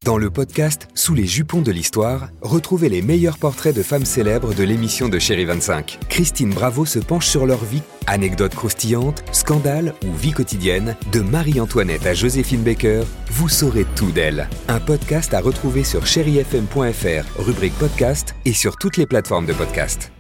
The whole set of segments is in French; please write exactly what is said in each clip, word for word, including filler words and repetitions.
Dans le podcast Sous les jupons de l'histoire, retrouvez les meilleurs portraits de femmes célèbres de l'émission de Chérie vingt-cinq. Christine Bravo se penche sur leur vie. Anecdotes croustillantes, scandales ou vie quotidienne, de Marie-Antoinette à Joséphine Baker, vous saurez tout d'elle. Un podcast à retrouver sur chéri f m point f r, rubrique podcast et sur toutes les plateformes de podcast.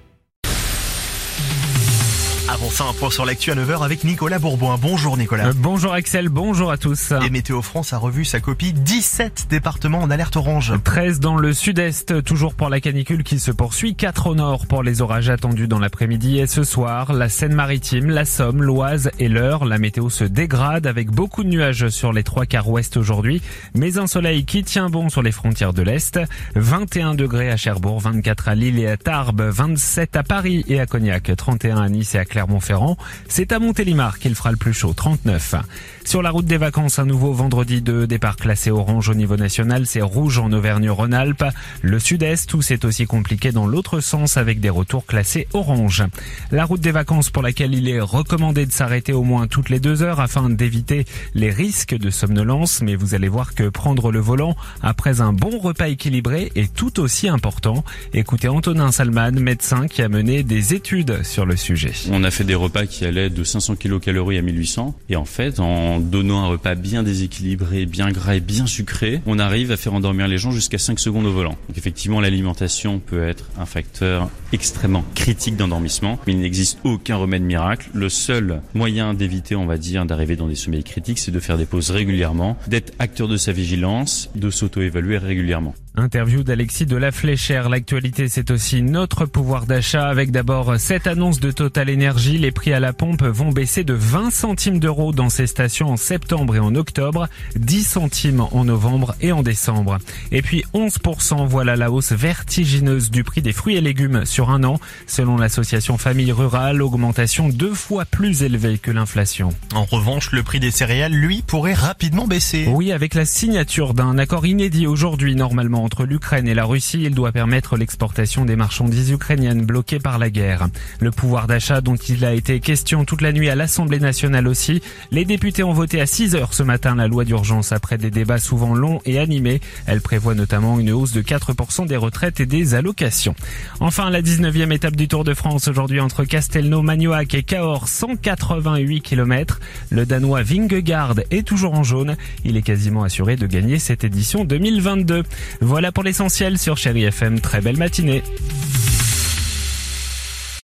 Avant ça, un point sur l'actu à neuf heures avec Nicolas Bourboin. Bonjour Nicolas. Euh, bonjour Axel, bonjour à tous. Et Météo France a revu sa copie, dix-sept départements en alerte orange. treize dans le sud-est, toujours pour la canicule qui se poursuit. quatre au nord pour les orages attendus dans l'après-midi et ce soir. La Seine-Maritime, la Somme, l'Oise et l'Eure. La météo se dégrade avec beaucoup de nuages sur les trois quarts ouest aujourd'hui. Mais un soleil qui tient bon sur les frontières de l'Est. vingt et un degrés à Cherbourg, vingt-quatre à Lille et à Tarbes, vingt-sept à Paris et à Cognac, trente et un à Nice et à Clermont-Ferrand. C'est à Montélimar qu'il fera le plus chaud, trente-neuf. Sur la route des vacances, un nouveau vendredi de départ classé orange au niveau national, c'est rouge en Auvergne-Rhône-Alpes. Le sud-est, où c'est aussi compliqué dans l'autre sens avec des retours classés orange. La route des vacances pour laquelle il est recommandé de s'arrêter au moins toutes les deux heures afin d'éviter les risques de somnolence. Mais vous allez voir que prendre le volant après un bon repas équilibré est tout aussi important. Écoutez Antonin Salman, médecin qui a mené des études sur le sujet. On a fait des repas qui allaient de cinq cents kilocalories à mille huit cents. Et en fait, en donnant un repas bien déséquilibré, bien gras et bien sucré, on arrive à faire endormir les gens jusqu'à cinq secondes au volant. Donc effectivement, l'alimentation peut être un facteur extrêmement critique d'endormissement, mais il n'existe aucun remède miracle. Le seul moyen d'éviter, on va dire, d'arriver dans des sommeils critiques, c'est de faire des pauses régulièrement, d'être acteur de sa vigilance, de s'auto-évaluer régulièrement. Interview d'Alexis de la Fléchère. L'actualité, c'est aussi notre pouvoir d'achat avec d'abord cette annonce de Total Energy. Les prix à la pompe vont baisser de vingt centimes d'euros dans ces stations en septembre et en octobre, dix centimes en novembre et en décembre. Et puis onze pour cent, voilà la hausse vertigineuse du prix des fruits et légumes sur un an. Selon l'association Famille Rurale, augmentation deux fois plus élevée que l'inflation. En revanche, le prix des céréales, lui, pourrait rapidement baisser. Oui, avec la signature d'un accord inédit aujourd'hui, normalement, entre l'Ukraine et la Russie, il doit permettre l'exportation des marchandises ukrainiennes bloquées par la guerre. Le pouvoir d'achat dont il a été question toute la nuit à l'Assemblée nationale aussi. Les députés ont voté à six heures ce matin la loi d'urgence après des débats souvent longs et animés. Elle prévoit notamment une hausse de quatre pour cent des retraites et des allocations. Enfin, la dix-neuvième étape du Tour de France aujourd'hui entre Castelnau, Magnoac et Cahors, cent quatre-vingt-huit kilomètres. Le Danois Vingegaard est toujours en jaune. Il est quasiment assuré de gagner cette édition deux mille vingt-deux. Voilà pour l'essentiel sur Chéri F M. Très belle matinée.